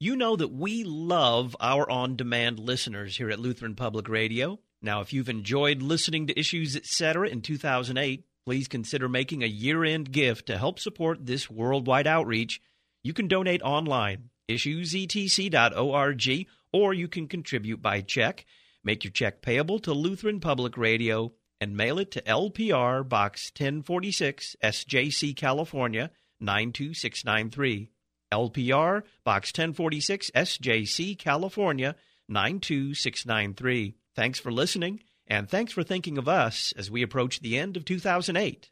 You know that we love our on-demand listeners here at Lutheran Public Radio. Now, if you've enjoyed listening to Issues, Etc. in 2008, please consider making a year-end gift to help support this worldwide outreach. You can donate online, issuesetc.org, or you can contribute by check. Make your check payable to Lutheran Public Radio and mail it to LPR Box 1046, SJC, California, 92693. LPR Box 1046, SJC, California, 92693. Thanks for listening, and thanks for thinking of us as we approach the end of 2008.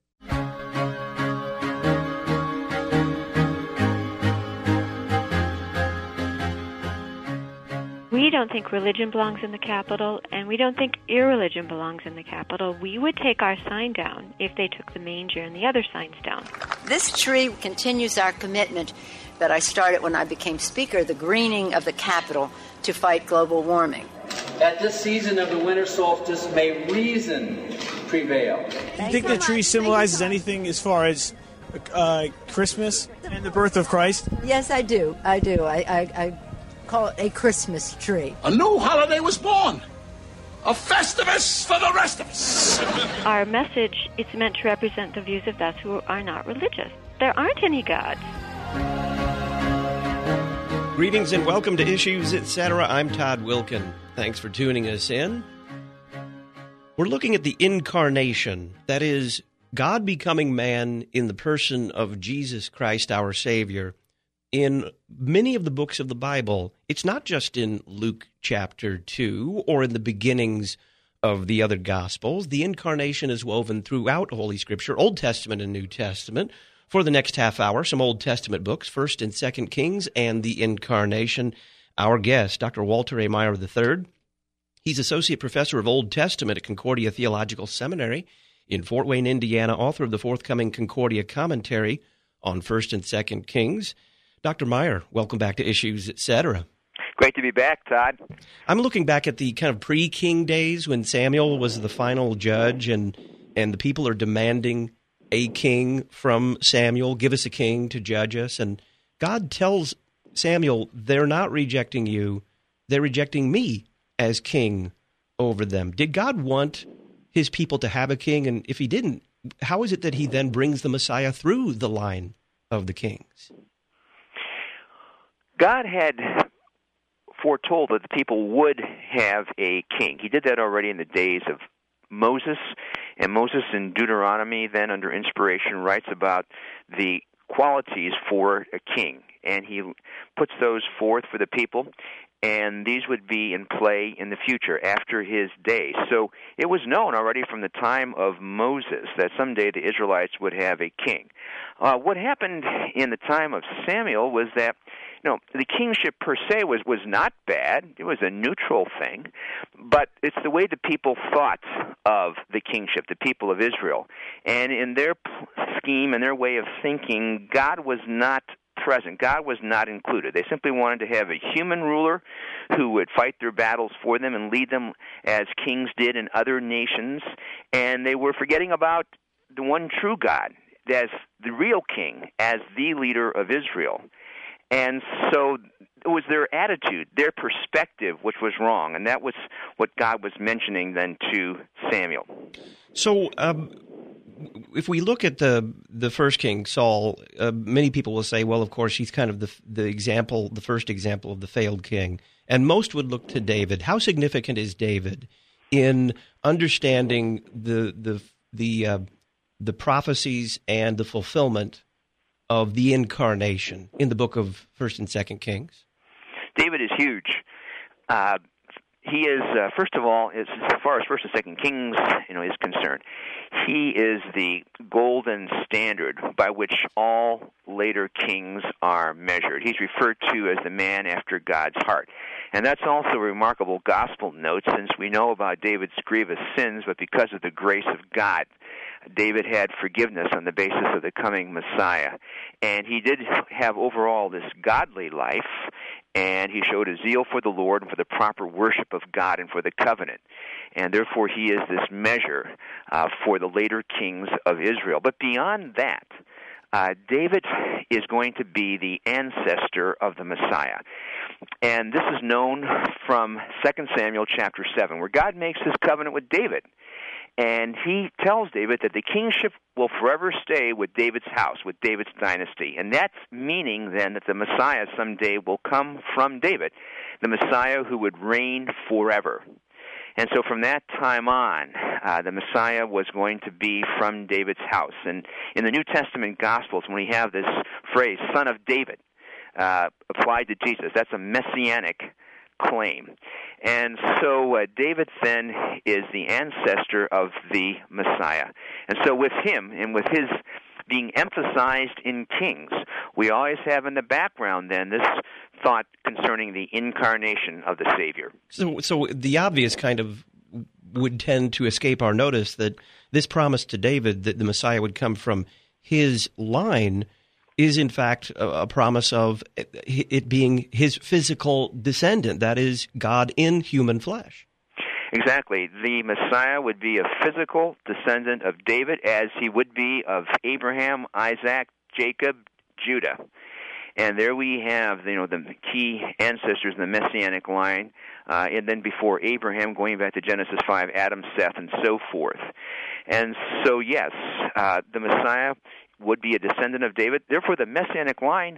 We don't think religion belongs in the Capitol, and we don't think irreligion belongs in the Capitol. We would take our sign down if they took the manger and the other signs down. This tree continues our commitment that I started when I became Speaker, the greening of the Capitol to fight global warming. At this season of the winter solstice, may reason prevail. Do you think the tree symbolizes anything as far as Christmas and the birth of Christ? Yes, I do. I call it a Christmas tree. A new holiday was born. A Festivus for the rest of us. Our message is meant to represent the views of those who are not religious. There aren't any gods. Greetings and welcome to Issues, Etc. I'm Todd Wilkin. Thanks for tuning us in. We're looking at the incarnation, that is, God becoming man in the person of Jesus Christ, our Savior. In many of the books of the Bible, it's not just in Luke chapter 2 or in the beginnings of the other Gospels. The incarnation is woven throughout Holy Scripture, Old Testament and New Testament. For the next half hour, some Old Testament books, 1st and 2nd Kings and the Incarnation. Our guest, Dr. Walter A. Maier III. He's Associate Professor of Old Testament at Concordia Theological Seminary in Fort Wayne, Indiana, author of the forthcoming Concordia Commentary on 1st and 2nd Kings. Dr. Maier, welcome back to Issues, Etc. Great to be back, Todd. I'm looking back at the kind of pre-King days when Samuel was the final judge and the people are demanding a king from Samuel, give us a king to judge us. And God tells Samuel, they're not rejecting you, they're rejecting me as king over them. Did God want his people to have a king? And if he didn't, how is it that he then brings the Messiah through the line of the kings? God had foretold that the people would have a king. He did that already in the days of Moses, and Moses in Deuteronomy, then under inspiration, writes about the qualities for a king, and he puts those forth for the people, and these would be in play in the future after his day. So it was known already from the time of Moses that someday the Israelites would have a king. What happened in the time of Samuel was that the kingship per se was not bad. It was a neutral thing, but it's the way the people thought of the kingship, the people of Israel. And in their scheme and their way of thinking, God was not present. God was not included. They simply wanted to have a human ruler who would fight their battles for them and lead them as kings did in other nations. And they were forgetting about the one true God as the real king, as the leader of Israel. And so it was their attitude, their perspective, which was wrong. And that was what God was mentioning then to Samuel. So if we look at the first king, Saul, many people will say, well, of course, he's kind of the example, the first example of the failed king. And most would look to David. How significant is David in understanding the prophecies and the fulfillment of the incarnation in the book of 1st and 2nd Kings? David is huge. He is, first of all, as far as 1st and 2nd Kings, is concerned, he is the golden standard by which all later kings are measured. He's referred to as the man after God's heart. And that's also a remarkable gospel note, since we know about David's grievous sins, but because of the grace of God, David had forgiveness on the basis of the coming Messiah. And he did have overall this godly life, and he showed a zeal for the Lord and for the proper worship of God and for the covenant. And therefore he is this measure for the later kings of Israel. But beyond that, David is going to be the ancestor of the Messiah. And this is known from 2 Samuel chapter 7, where God makes his covenant with David. And he tells David that the kingship will forever stay with David's house, with David's dynasty. And that's meaning then that the Messiah someday will come from David, the Messiah who would reign forever. And so from that time on, the Messiah was going to be from David's house. And in the New Testament Gospels, when we have this phrase, Son of David, applied to Jesus, that's a messianic claim. And so David then is the ancestor of the Messiah. And so with him and with his being emphasized in Kings, we always have in the background then this thought concerning the incarnation of the Savior. So the obvious kind of would tend to escape our notice that this promise to David that the Messiah would come from his line is in fact a promise of it being his physical descendant, that is, God in human flesh. Exactly. The Messiah would be a physical descendant of David, as he would be of Abraham, Isaac, Jacob, Judah. And there we have, the key ancestors in the Messianic line, and then before Abraham, going back to Genesis 5, Adam, Seth, and so forth. And so, yes, the Messiah would be a descendant of David. Therefore, the Messianic line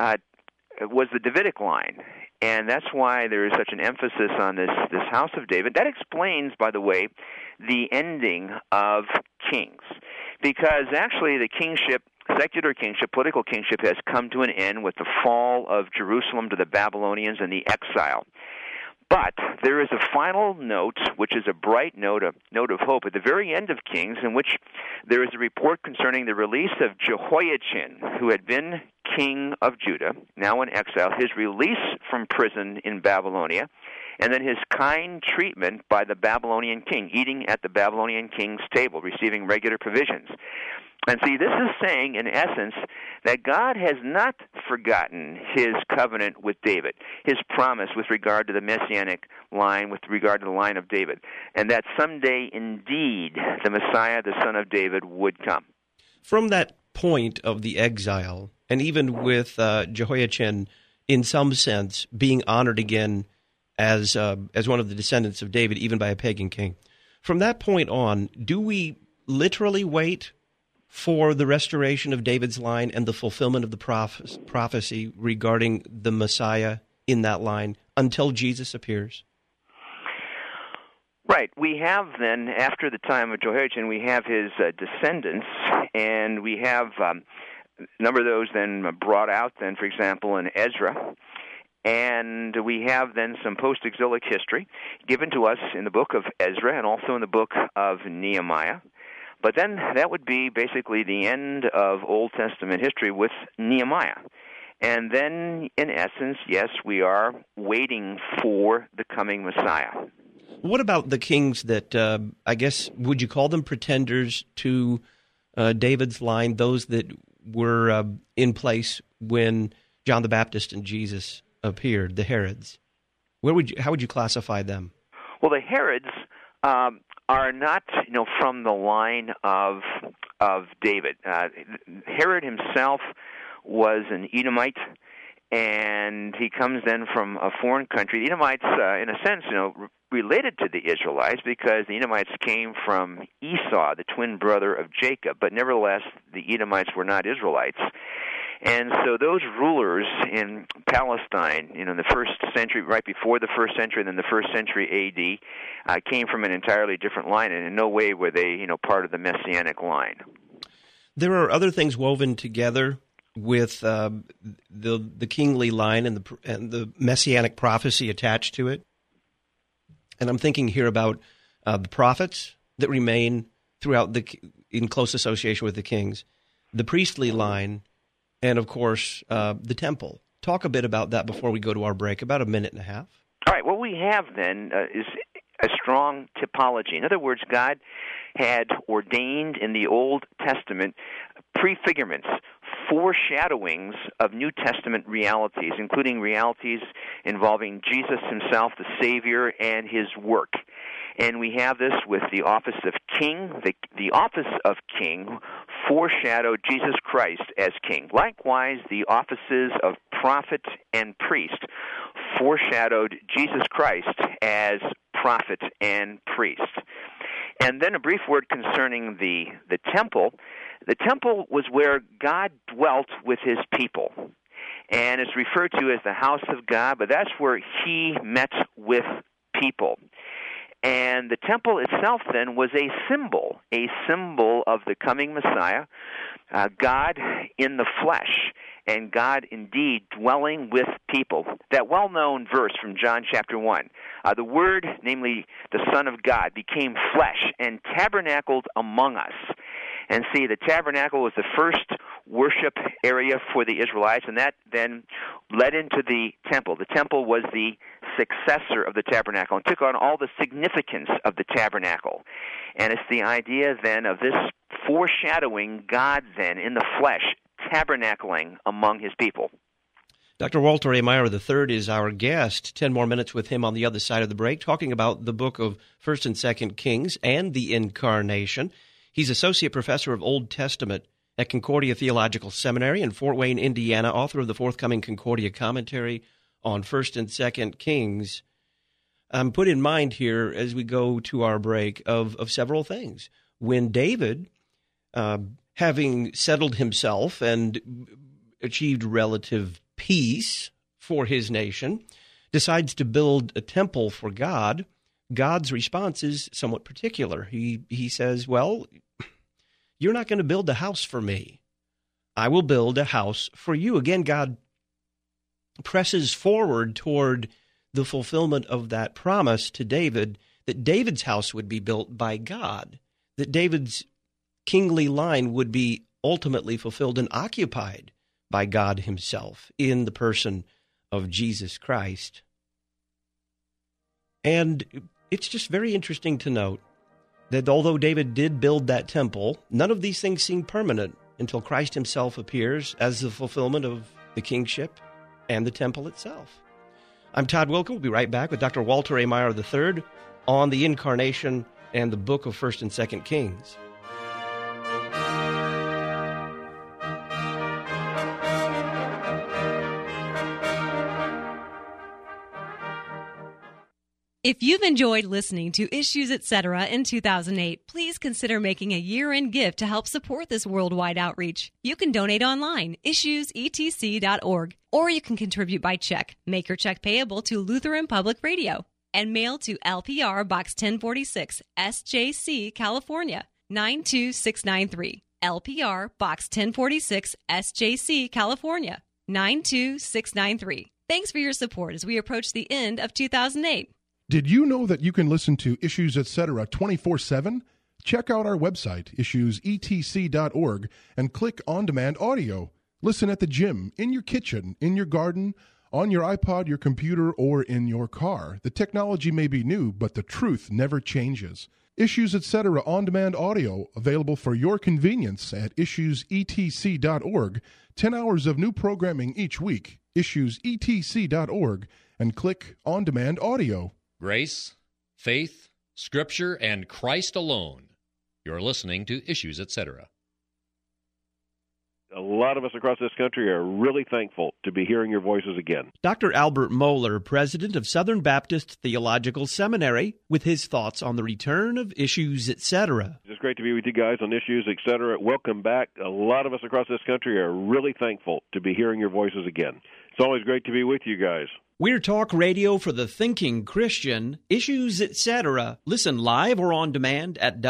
was the Davidic line. And that's why there is such an emphasis on this house of David. That explains, by the way, the ending of Kings. Because actually the kingship, secular kingship, political kingship, has come to an end with the fall of Jerusalem to the Babylonians and the exile. But there is a final note, which is a bright note, a note of hope, at the very end of Kings, in which there is a report concerning the release of Jehoiachin, who had been king of Judah, now in exile, his release from prison in Babylonia, and then his kind treatment by the Babylonian king, eating at the Babylonian king's table, receiving regular provisions. And see, this is saying, in essence, that God has not forgotten his covenant with David, his promise with regard to the Messianic line, with regard to the line of David, and that someday, indeed, the Messiah, the Son of David, would come. From that point of the exile, and even with Jehoiachin, in some sense, being honored again as one of the descendants of David, even by a pagan king, from that point on, do we literally wait for the restoration of David's line and the fulfillment of the prophecy regarding the Messiah in that line until Jesus appears? Right. We have then, after the time of Jehoiachin, we have his descendants, and we have a number of those then brought out then, for example, in Ezra. And we have then some post-exilic history given to us in the book of Ezra and also in the book of Nehemiah. But then that would be basically the end of Old Testament history with Nehemiah. And then, in essence, yes, we are waiting for the coming Messiah. What about the kings that, I guess, would you call them pretenders to David's line, those that were in place when John the Baptist and Jesus appeared, the Herods? How would you classify them? Well, the Herods are not, from the line of David. Herod himself was an Edomite, and he comes then from a foreign country. The Edomites, in a sense, related to the Israelites because the Edomites came from Esau, the twin brother of Jacob, but nevertheless, the Edomites were not Israelites. And so those rulers in Palestine, in the first century, right before the first century, and then the first century A.D., came from an entirely different line, and in no way were they, part of the Messianic line. There are other things woven together with the kingly line and the Messianic prophecy attached to it. And I'm thinking here about the prophets that remain throughout in close association with the kings, the priestly line, and, of course, the temple. Talk a bit about that before we go to our break, about a minute and a half. All right. What we have then is a strong typology. In other words, God had ordained in the Old Testament prefigurements, foreshadowings of New Testament realities, including realities involving Jesus himself, the Savior, and his work. And we have this with the office of king. The office of king foreshadowed Jesus Christ as king. Likewise, the offices of prophet and priest foreshadowed Jesus Christ as prophet and priest. And then a brief word concerning the temple. The temple was where God dwelt with his people. And it's referred to as the house of God, but that's where he met with people. And the temple itself then was a symbol of the coming Messiah, God in the flesh, and God indeed dwelling with people. That well-known verse from John chapter 1, the Word, namely the Son of God, became flesh and tabernacled among us. And see, the tabernacle was the first worship area for the Israelites, and that then led into the temple. The temple was the successor of the tabernacle and took on all the significance of the tabernacle. And it's the idea then of this foreshadowing God then in the flesh, tabernacling among his people. Dr. Walter A. Maier III is our guest. 10 more minutes with him on the other side of the break, talking about the book of 1st and 2nd Kings and the Incarnation. He's Associate Professor of Old Testament at Concordia Theological Seminary in Fort Wayne, Indiana, author of the forthcoming Concordia Commentary on 1st and 2nd Kings. I'm put in mind here as we go to our break of several things. When David, having settled himself and achieved relative peace for his nation, decides to build a temple for God, God's response is somewhat particular. He says, well, you're not going to build a house for me. I will build a house for you. Again, God presses forward toward the fulfillment of that promise to David, that David's house would be built by God, that David's kingly line would be ultimately fulfilled and occupied by God himself in the person of Jesus Christ. And it's just very interesting to note that although David did build that temple, none of these things seem permanent until Christ himself appears as the fulfillment of the kingship and the temple itself. I'm Todd Wilken. We'll be right back with Dr. Walter A. Maier III on the Incarnation and the book of 1st and 2nd Kings. If you've enjoyed listening to Issues Etc. in 2008, please consider making a year-end gift to help support this worldwide outreach. You can donate online, issuesetc.org, or you can contribute by check. Make your check payable to Lutheran Public Radio and mail to LPR Box 1046, SJC, California, 92693. LPR Box 1046, SJC, California, 92693. Thanks for your support as we approach the end of 2008. Did you know that you can listen to Issues Etc. 24/7? Check out our website, issuesetc.org, and click On Demand Audio. Listen at the gym, in your kitchen, in your garden, on your iPod, your computer, or in your car. The technology may be new, but the truth never changes. Issues Etc. On Demand Audio, available for your convenience at issuesetc.org. 10 hours of new programming each week. Issuesetc.org, and click On Demand Audio. Grace, faith, Scripture, and Christ alone. You're listening to Issues Etc. A lot of us across this country are really thankful to be hearing your voices again. Dr. Albert Mohler, president of Southern Baptist Theological Seminary, with his thoughts on the return of Issues Etc. It's great to be with you guys on Issues Etc. Welcome back. A lot of us across this country are really thankful to be hearing your voices again. It's always great to be with you guys. We're talk radio for the thinking Christian, Issues Etc. Listen live or on demand at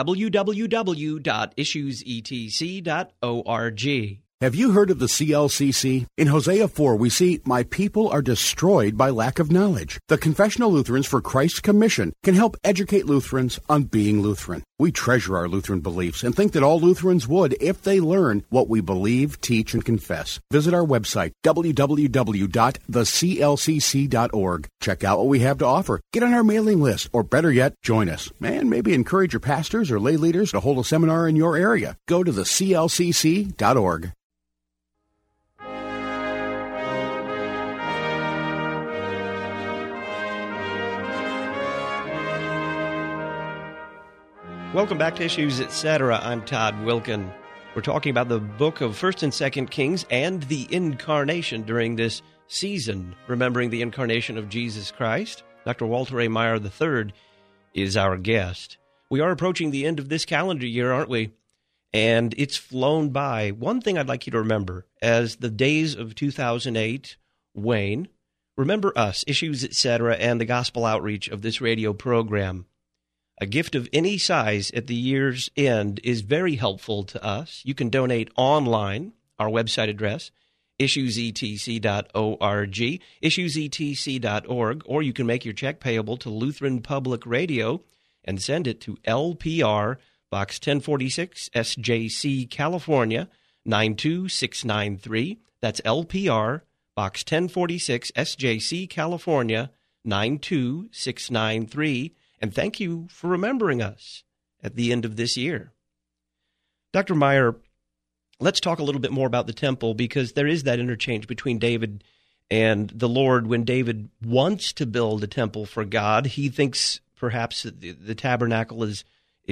www.issuesetc.org. Have you heard of the CLCC? In Hosea 4, we see, "My people are destroyed by lack of knowledge." The Confessional Lutherans for Christ's Commission can help educate Lutherans on being Lutheran. We treasure our Lutheran beliefs and think that all Lutherans would if they learn what we believe, teach, and confess. Visit our website, www.theclcc.org. Check out what we have to offer. Get on our mailing list, or better yet, join us. And maybe encourage your pastors or lay leaders to hold a seminar in your area. Go to theclcc.org. Welcome back to Issues Etc. I'm Todd Wilken. We're talking about the book of 1st and 2nd Kings and the incarnation during this season, remembering the incarnation of Jesus Christ. Dr. Walter A. Maier III is our guest. We are approaching the end of this calendar year, aren't we? And it's flown by. One thing I'd like you to remember, as the days of 2008 wane, remember us, Issues, Etc., and the gospel outreach of this radio program. A gift of any size at the year's end is very helpful to us. You can donate online, our website address, issuesetc.org, issuesetc.org, or you can make your check payable to Lutheran Public Radio and send it to LPR, Box 1046, SJC, California, 92693. That's LPR, Box 1046, SJC, California, 92693. And thank you for remembering us at the end of this year. Dr. Maier, let's talk a little bit more about the temple, because there is that interchange between David and the Lord. When David wants to build a temple for God, he thinks perhaps the tabernacle is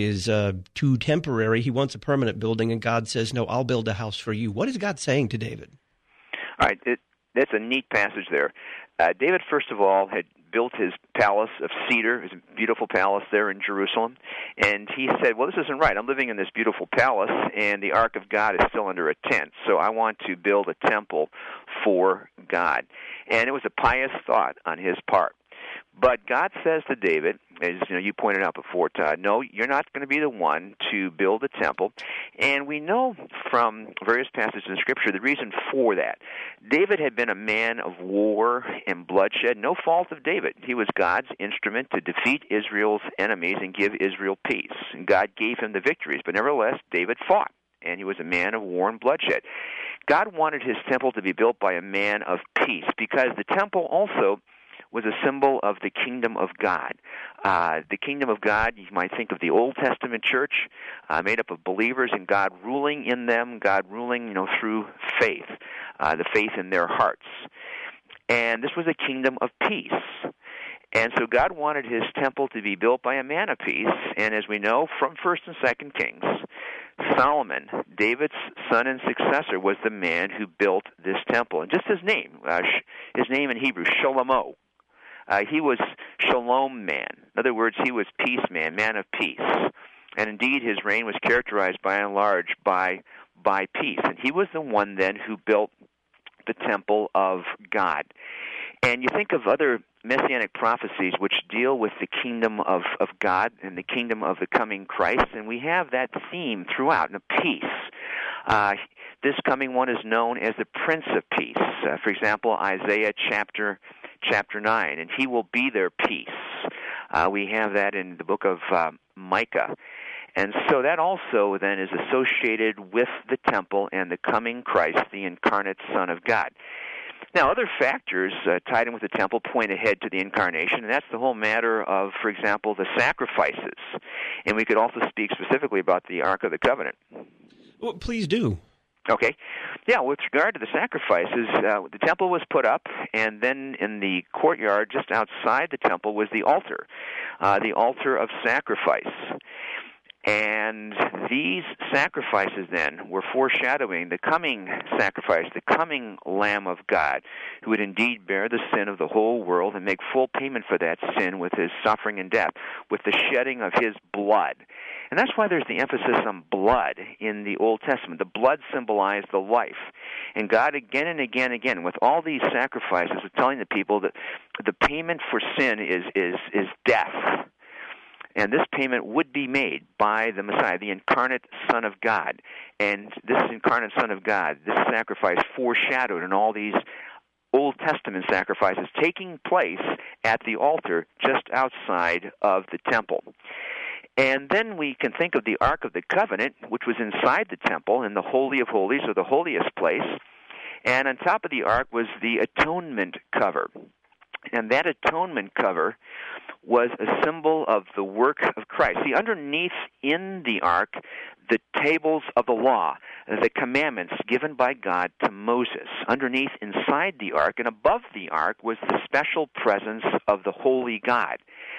too temporary. He wants a permanent building, and God says, no, I'll build a house for you. What is God saying to David? All right, that's a neat passage there. David, first of all, had built his palace of cedar, his beautiful palace there in Jerusalem, and he said, well, this isn't right. I'm living in this beautiful palace, and the Ark of God is still under a tent, so I want to build a temple for God. And it was a pious thought on his part. But God says to David, as you pointed out before, Todd, no, you're not going to be the one to build a temple. And we know from various passages in Scripture the reason for that. David had been a man of war and bloodshed, no fault of David. He was God's instrument to defeat Israel's enemies and give Israel peace. And God gave him the victories, but nevertheless, David fought, and he was a man of war and bloodshed. God wanted his temple to be built by a man of peace, because the temple also was a symbol of the kingdom of God. The kingdom of God, you might think of the Old Testament church, made up of believers and God ruling in them, God ruling, through faith, the faith in their hearts. And this was a kingdom of peace. And so God wanted his temple to be built by a man of peace, and as we know from 1st and 2nd Kings, Solomon, David's son and successor, was the man who built this temple. And just his name in Hebrew, Shlomo. He was Shalom man. In other words, he was peace man of peace. And indeed, his reign was characterized by and large by peace. And he was the one then who built the temple of God. And you think of other messianic prophecies which deal with the kingdom of God and the kingdom of the coming Christ, and we have that theme throughout, peace. This coming one is known as the Prince of Peace. For example, Isaiah chapter 9, and he will be their peace. We have that in the book of Micah. And so that also then is associated with the temple and the coming Christ, the incarnate Son of God. Now, other factors tied in with the temple point ahead to the incarnation, and that's the whole matter of, for example, the sacrifices. And we could also speak specifically about the Ark of the Covenant. Well, please do. Okay. Yeah, with regard to the sacrifices, the temple was put up, and then in the courtyard just outside the temple was the altar of sacrifice. And these sacrifices then were foreshadowing the coming sacrifice, the coming Lamb of God, who would indeed bear the sin of the whole world and make full payment for that sin with his suffering and death, with the shedding of his blood. And that's why there's the emphasis on blood in the Old Testament. The blood symbolized the life. And God again and again, with all these sacrifices, was telling the people that the payment for sin is death. And this payment would be made by the Messiah, the incarnate Son of God. And this incarnate Son of God, this sacrifice foreshadowed in all these Old Testament sacrifices taking place at the altar just outside of the temple. And then we can think of the Ark of the Covenant, which was inside the temple in the Holy of Holies, or the holiest place. And on top of the Ark was the atonement cover. And that atonement cover was a symbol of the work of Christ. See, underneath in the Ark, the tables of the law, the commandments given by God to Moses. Underneath, inside the Ark, and above the Ark, was the special presence of the Holy God.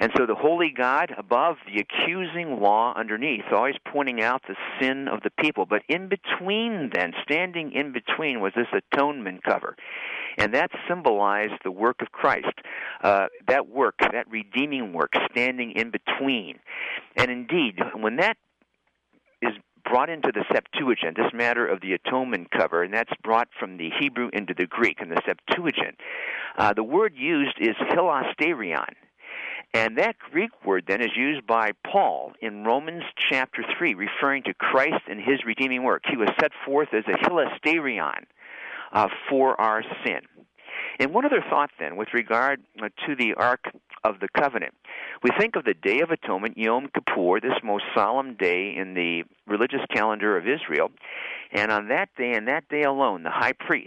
And so the holy God above, the accusing law underneath, always pointing out the sin of the people. But in between then, standing in between, was this atonement cover. And that symbolized the work of Christ, that work, that redeeming work, standing in between. And indeed, when that is brought into the Septuagint, this matter of the atonement cover, and that's brought from the Hebrew into the Greek in the Septuagint, the word used is hilasterion. And that Greek word then is used by Paul in Romans chapter 3, referring to Christ and his redeeming work. He was set forth as a hilasterion for our sin. And one other thought then with regard to the Ark of the Covenant. We think of the Day of Atonement, Yom Kippur, this most solemn day in the religious calendar of Israel. And on that day, and that day alone, the high priest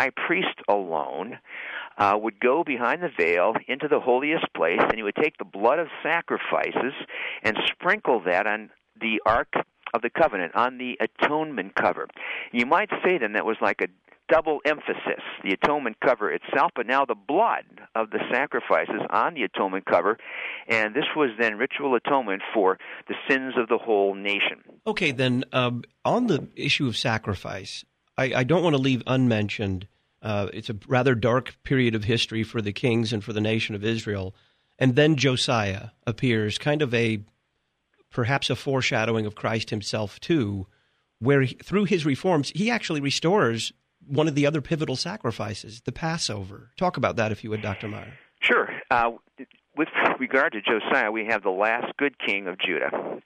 alone would go behind the veil into the holiest place, and he would take the blood of sacrifices and sprinkle that on the Ark of the Covenant, on the atonement cover. You might say then that was like a double emphasis, the atonement cover itself, but now the blood of the sacrifices on the atonement cover, and this was then ritual atonement for the sins of the whole nation. Okay, then on the issue of sacrifice, I don't want to leave unmentioned, it's a rather dark period of history for the kings and for the nation of Israel, and then Josiah appears, kind of perhaps a foreshadowing of Christ himself too, where through his reforms, he actually restores one of the other pivotal sacrifices, the Passover. Talk about that, if you would, Dr. Meyer. Sure. With regard to Josiah, we have the last good king of Judah.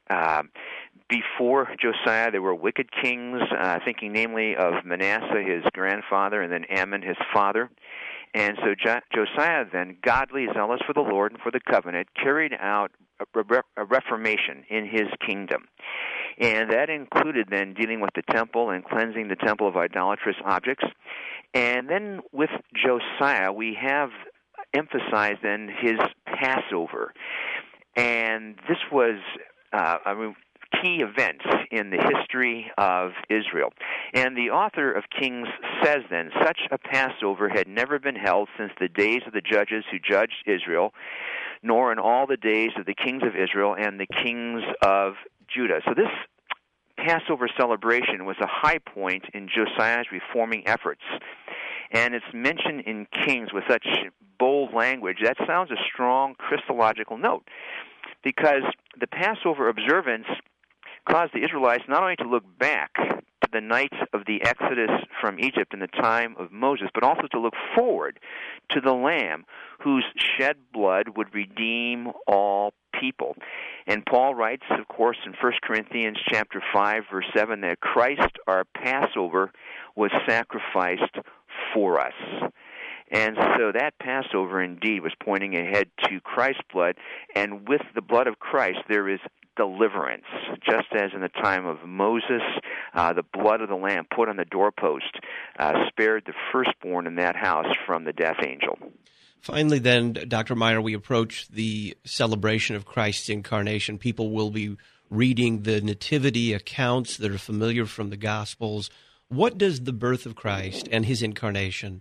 Before Josiah, there were wicked kings, thinking namely of Manasseh, his grandfather, and then Ammon, his father. And so Josiah then, godly, zealous for the Lord and for the covenant, carried out a reformation in his kingdom. And that included then dealing with the temple and cleansing the temple of idolatrous objects. And then with Josiah, we have emphasized then his Passover. And this was key events in the history of Israel. And the author of Kings says then, such a Passover had never been held since the days of the judges who judged Israel, nor in all the days of the kings of Israel and the kings of Judah. So this Passover celebration was a high point in Josiah's reforming efforts. And it's mentioned in Kings with such bold language. That sounds a strong Christological note, because the Passover observance caused the Israelites not only to look back to the night of the Exodus from Egypt in the time of Moses, but also to look forward to the Lamb whose shed blood would redeem all people. And Paul writes, of course, in 1 Corinthians chapter 5, verse 7, that Christ, our Passover, was sacrificed for us. And so that Passover indeed was pointing ahead to Christ's blood, and with the blood of Christ there is deliverance. Just as in the time of Moses, the blood of the Lamb put on the doorpost spared the firstborn in that house from the death angel. Finally then, Dr. Meyer, we approach the celebration of Christ's incarnation. People will be reading the nativity accounts that are familiar from the Gospels. What does the birth of Christ and his incarnation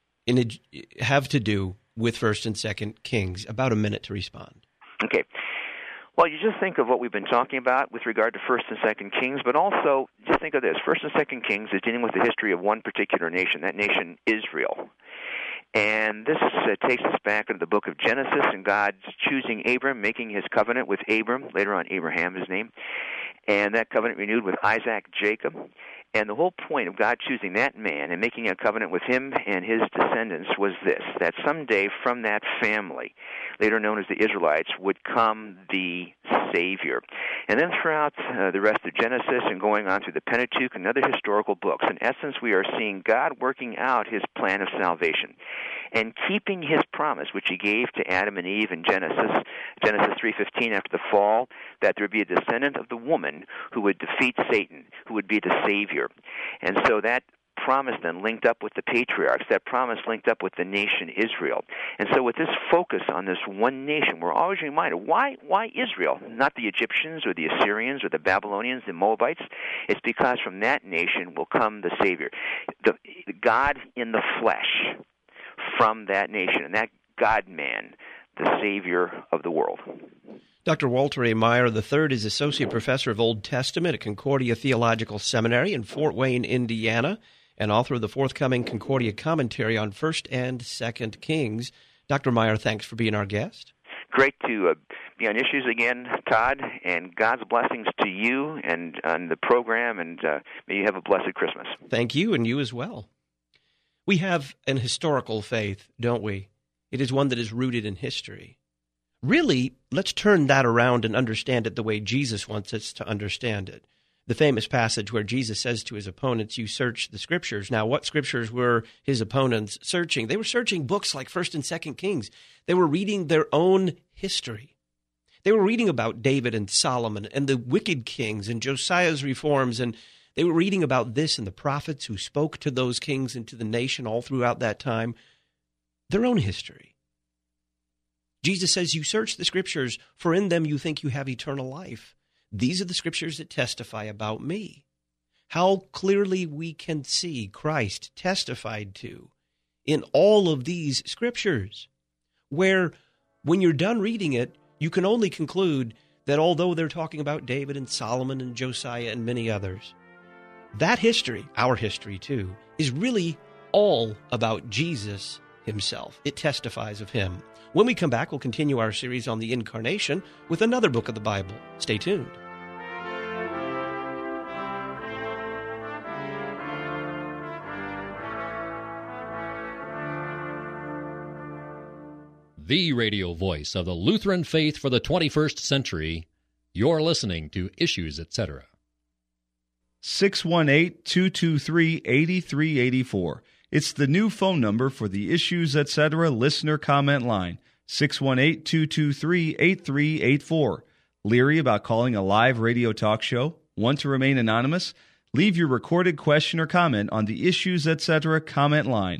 have to do with 1st and 2nd Kings? About a minute to respond. Okay. Well, you just think of what we've been talking about with regard to 1st and 2nd Kings, but also just think of this. 1st and 2nd Kings is dealing with the history of one particular nation, that nation Israel. And this takes us back into the book of Genesis and God's choosing Abram, making his covenant with Abram, later on Abraham his name, and that covenant renewed with Isaac, Jacob. And the whole point of God choosing that man and making a covenant with him and his descendants was this, that someday from that family, later known as the Israelites, would come the Savior. And then throughout the rest of Genesis and going on through the Pentateuch and other historical books, in essence we are seeing God working out his plan of salvation and keeping his promise, which he gave to Adam and Eve in Genesis 3:15 after the fall, that there would be a descendant of the woman who would defeat Satan, who would be the Savior. And so that promise then linked up with the patriarchs. That promise linked up with the nation Israel. And so with this focus on this one nation, we're always reminded, why Israel? Not the Egyptians or the Assyrians or the Babylonians, the Moabites. It's because from that nation will come the Savior, the God in the flesh from that nation. And that God-man, the Savior of the world. Dr. Walter A. Maier III is Associate Professor of Old Testament at Concordia Theological Seminary in Fort Wayne, Indiana, and author of the forthcoming Concordia Commentary on 1st and 2nd Kings. Dr. Maier, thanks for being our guest. Great to be on Issues again, Todd, and God's blessings to you and on the program, and may you have a blessed Christmas. Thank you, and you as well. We have an historical faith, don't we? It is one that is rooted in history. Really, let's turn that around and understand it the way Jesus wants us to understand it. The famous passage where Jesus says to his opponents, you search the Scriptures. Now, what Scriptures were his opponents searching? They were searching books like 1st and 2nd Kings. They were reading their own history. They were reading about David and Solomon and the wicked kings and Josiah's reforms, and they were reading about this and the prophets who spoke to those kings and to the nation all throughout that time. Their own history. Jesus says, you search the Scriptures, for in them you think you have eternal life. These are the Scriptures that testify about me. How clearly we can see Christ testified to in all of these Scriptures, where when you're done reading it, you can only conclude that although they're talking about David and Solomon and Josiah and many others, that history, our history too, is really all about Jesus himself. It testifies of him. When we come back, we'll continue our series on the Incarnation with another book of the Bible. Stay tuned. The radio voice of the Lutheran faith for the 21st century. You're listening to Issues, Etc. 618-223-8384. It's the new phone number for the Issues, Etc. listener comment line. 618-223-8384. Leery about calling a live radio talk show? Want to remain anonymous? Leave your recorded question or comment on the Issues, Etc. comment line.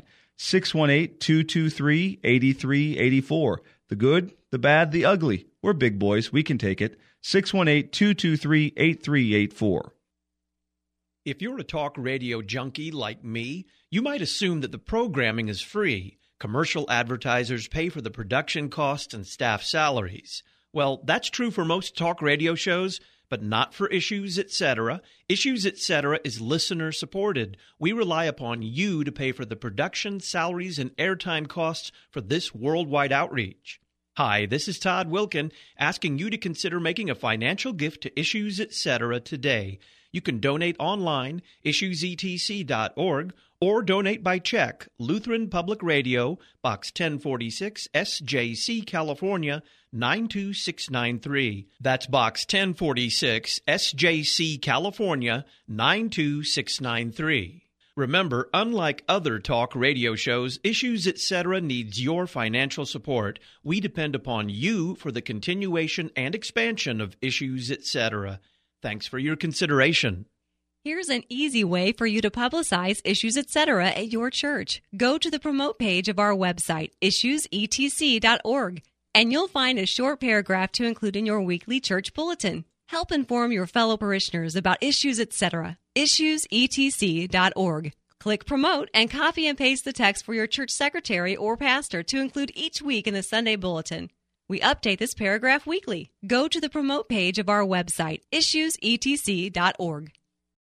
618-223-8384. The good, the bad, the ugly. We're big boys. We can take it. 618-223-8384. If you're a talk radio junkie like me, you might assume that the programming is free. Commercial advertisers pay for the production costs and staff salaries. Well, that's true for most talk radio shows, but not for Issues, Etc. Issues, Etc. is listener-supported. We rely upon you to pay for the production, salaries, and airtime costs for this worldwide outreach. Hi, this is Todd Wilkin, asking you to consider making a financial gift to Issues, Etc. today. You can donate online, issuesetc.org, or donate by check, Lutheran Public Radio, Box 1046, SJC, California, 92693. That's Box 1046, SJC, California, 92693. Remember, unlike other talk radio shows, Issues, Etc. needs your financial support. We depend upon you for the continuation and expansion of Issues, Etc. Thanks for your consideration. Here's an easy way for you to publicize Issues, Etc. at your church. Go to the promote page of our website, issuesetc.org, and you'll find a short paragraph to include in your weekly church bulletin. Help inform your fellow parishioners about Issues, Etc. issuesetc.org. Click Promote and copy and paste the text for your church secretary or pastor to include each week in the Sunday bulletin. We update this paragraph weekly. Go to the promote page of our website, issuesetc.org.